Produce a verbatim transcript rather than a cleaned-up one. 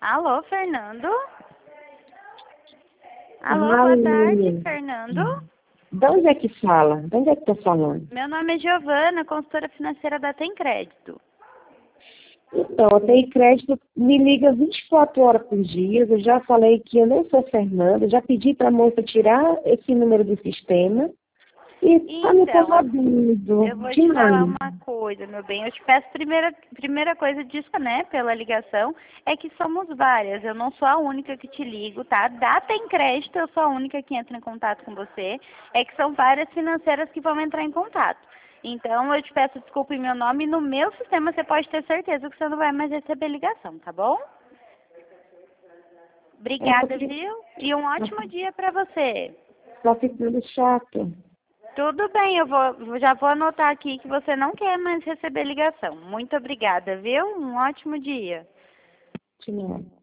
Alô, Fernando? Alô, Alô. boa tarde, Fernando. De onde é que fala? De onde é que tá falando? Meu nome é Giovana, consultora financeira da Tem Crédito. Então, a Tem Crédito me liga vinte e quatro horas por dia. Eu já falei que eu não sou Fernanda, já pedi para a moça tirar esse número do sistema. E está me Então, incomodando eu vou te demais. falar uma coisa, meu bem. Eu te peço, primeira, primeira coisa disso, né, pela ligação, é que somos várias. Eu não sou a única que te ligo, tá? Da Tem Crédito, eu sou a única que entra em contato com você. É que são várias financeiras que vão entrar em contato. Então, eu te peço desculpa em meu nome. No meu sistema, você pode ter certeza que você não vai mais receber ligação, tá bom? Obrigada, viu? E um ótimo dia para você. Está ficando chato. Tudo bem, eu vou, já vou anotar aqui que você não quer mais receber ligação. Muito obrigada, viu? Um ótimo dia. Tchau.